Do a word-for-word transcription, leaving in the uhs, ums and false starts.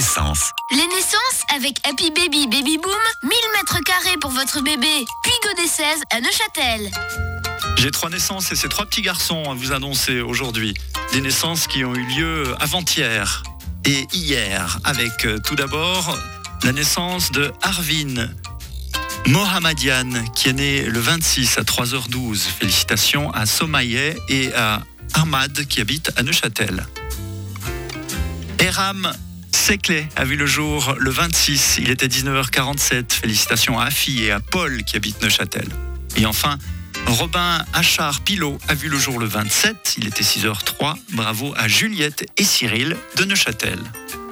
naissances. Les naissances avec Happy Baby Baby Boom, mille mètres carrés pour votre bébé. Puis Godet seize à Neuchâtel. J'ai trois naissances et ces trois petits garçons à vous annoncer aujourd'hui. Des naissances qui ont eu lieu avant-hier et hier, avec euh, tout d'abord la naissance de Arvin Mohammadian, qui est né le vingt-six à trois heures douze. Félicitations à Somaïeh et à Ahmad qui habite à Neuchâtel. Eram Sekle a vu le jour le vingt-six, il était dix-neuf heures quarante-sept. Félicitations à Afi et à Paul qui habitent Neuchâtel. Et enfin, Robin Achard Pilot a vu le jour le vingt-sept, il était six heures trois. Bravo à Juliette et Cyril de Neuchâtel.